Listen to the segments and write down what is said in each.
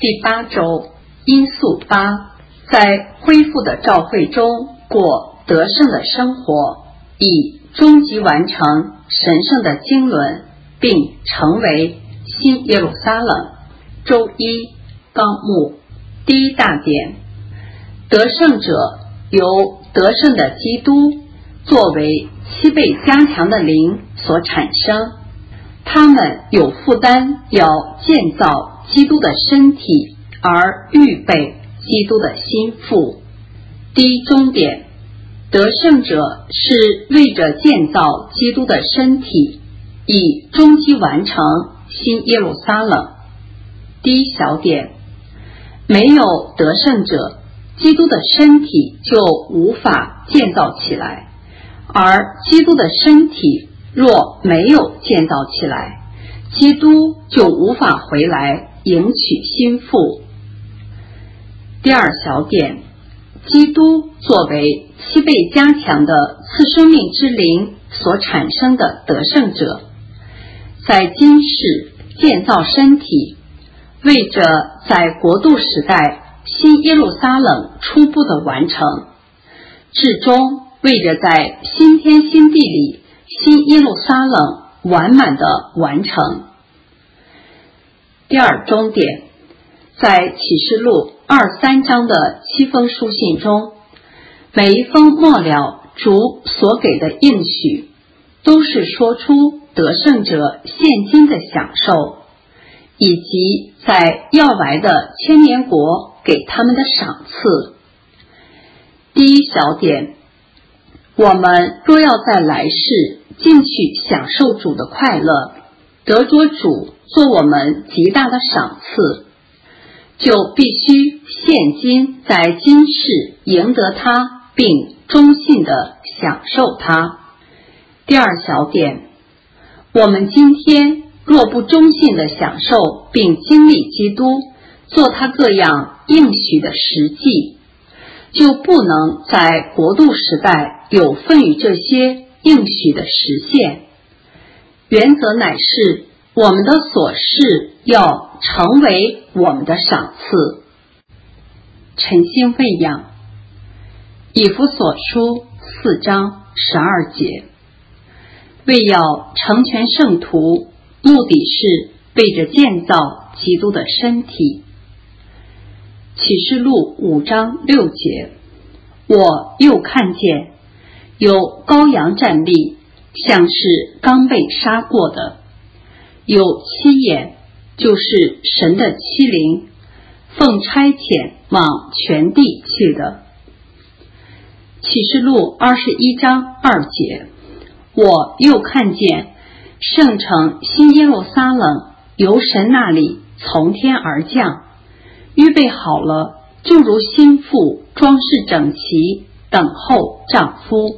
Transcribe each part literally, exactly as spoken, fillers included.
第八周因素八，在恢复的召会中过得胜的生活，以终极完成神圣的经纶，并成为新耶路撒冷。周一纲目第一大点，得胜者由得胜的基督作为七倍加强的灵所产生，他们有负担要建造基督的身体，而预备基督的心腹。第一终点，得胜者是为着建造基督的身体，以终极完成新耶路撒冷。第一小点，没有得胜者，基督的身体就无法建造起来，而基督的身体若没有建造起来，基督就无法回来迎娶心腹。第二小点，基督作为七倍加强的次生命之灵所产生的得胜者，在今世建造身体，为着在国度时代新耶路撒冷初步的完成，至终为着在新天新地里新耶路撒冷完满的完成。第二终点，在启示录二三章的七封书信中，每一封末了主所给的应许，都是说出得胜者现今的享受，以及在要来的千年国给他们的赏赐。第一小点，我们若要在来世进去享受主的快乐，得着主做我们极大的赏赐，就必须现今在今世赢得它，并忠信地享受它。第二小点，我们今天若不忠信地享受并经历基督做他各样应许的实际，就不能在国度时代有份于这些应许的实现。原则乃是我们的所事要成为我们的赏赐。晨星喂养，以弗所书四章十二节，为要成全圣徒，目的是为着建造基督的身体。启示录五章六节，我又看见有羔羊站立，像是刚被杀过的，有七眼，就是神的七灵，奉差遣往全地去的。启示录二十一章二节，我又看见圣城新耶路撒冷由神那里从天而降，预备好了，就如新妇装饰整齐，等候丈夫。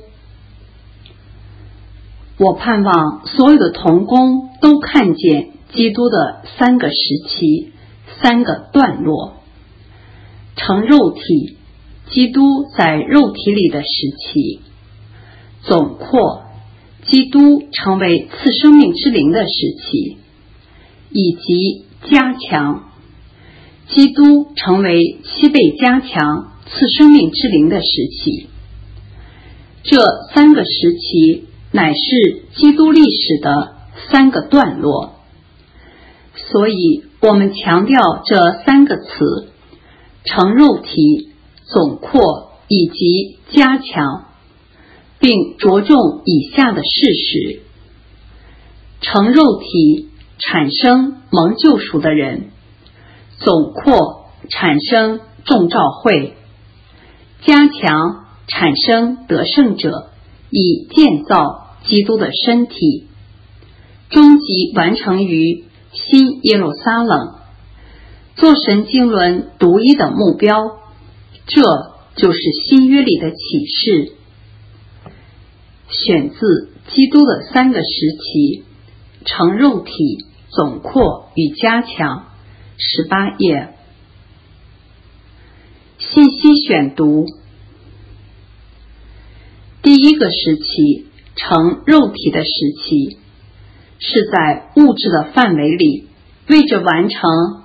我盼望所有的同工都看见基督的三个时期，三个段落。成肉体，基督在肉体里的时期；总括，基督成为次生命之灵的时期；以及加强，基督成为七倍加强次生命之灵的时期。这三个时期乃是基督历史的三个段落，所以我们强调这三个词：成肉体、总括以及加强，并着重以下的事实：成肉体产生蒙救赎的人，总括产生众召会，加强产生得胜者，以建造基督的身体，终极完成于新耶路撒冷，做神经纶独一的目标。这就是新约里的启示。选自基督的三个时期，成肉体、总括与加强，十八页。信息选读。第一个时期，成肉体的时期，是在物质的范围里，为着完成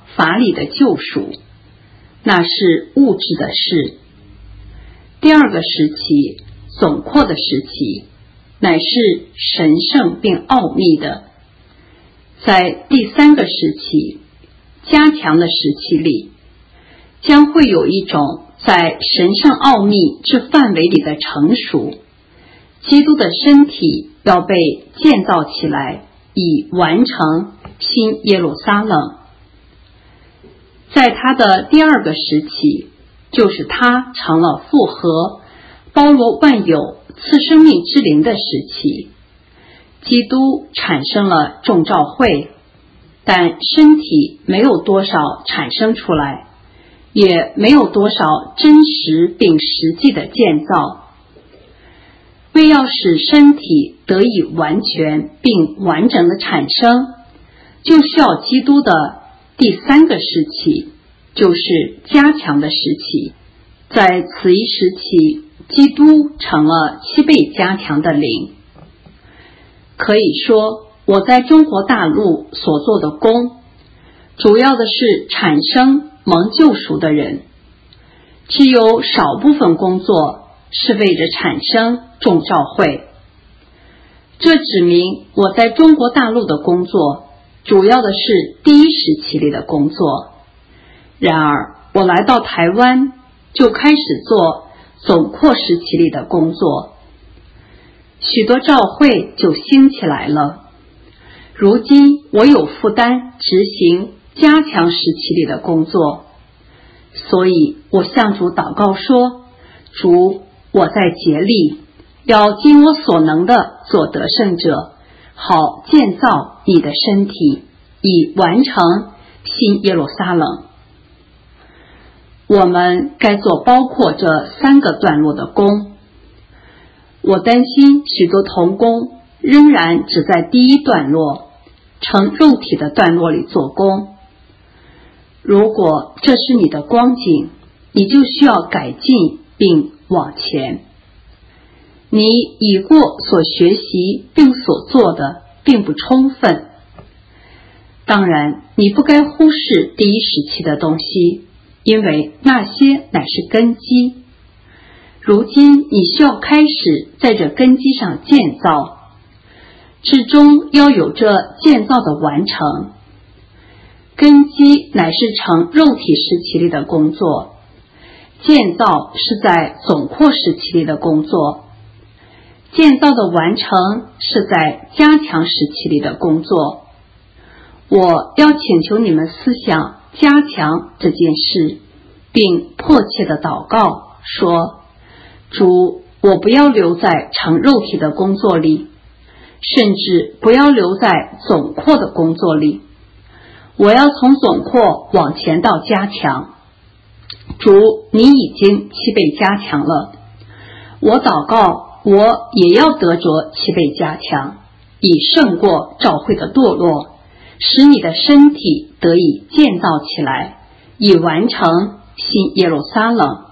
法理的救赎，那是物质的事。第二个时期，总括的时期，乃是神圣并奥秘的。在第三个时期，加强的时期里，将会有一种在神圣奥秘之范围里的成熟。基督的身体要被建造起来，以完成新耶路撒冷。在他的第二个时期，就是他成了复合包罗万有赐生命之灵的时期。基督产生了众召会，但身体没有多少产生出来，也没有多少真实并实际的建造。为要使身体得以完全并完整的产生，就需要基督的第三个时期，就是加强的时期。在此一时期，基督成了七倍加强的灵。可以说，我在中国大陆所做的工，主要的是产生蒙救赎的人，只有少部分工作是为着产生众召会。这指明我在中国大陆的工作主要的是第一时期里的工作。然而我来到台湾就开始做总括时期里的工作，许多召会就兴起来了。如今我有负担执行加强时期里的工作，所以我向主祷告说，主，我在竭力，要尽我所能的做得胜者，好建造你的身体，以完成新耶路撒冷。我们该做包括这三个段落的工。我担心许多同工仍然只在第一段落，成肉体的段落里做工。如果这是你的光景，你就需要改进并往前。你已过所学习并所做的并不充分。当然，你不该忽视第一时期的东西，因为那些乃是根基。如今你需要开始在这根基上建造，至终要有这建造的完成。根基乃是成肉体时期里的工作，建造是在总括时期里的工作，建造的完成是在加强时期里的工作。我要请求你们思想加强这件事，并迫切的祷告说，主，我不要留在成肉体的工作里，甚至不要留在总括的工作里，我要从总括往前到加强。主，你已经七倍加强了，我祷告我也要得着七倍加强，以胜过召会的堕落，使你的身体得以建造起来，以完成新耶路撒冷。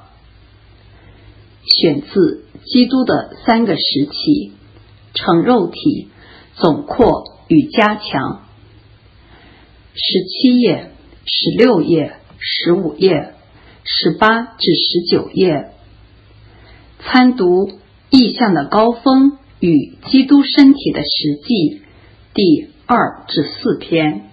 选自基督的三个时期，成肉体、总括与加强。十七页、十六页、十五页、十八至十九页。参读意象的高峰与基督身体的实际第二至四篇。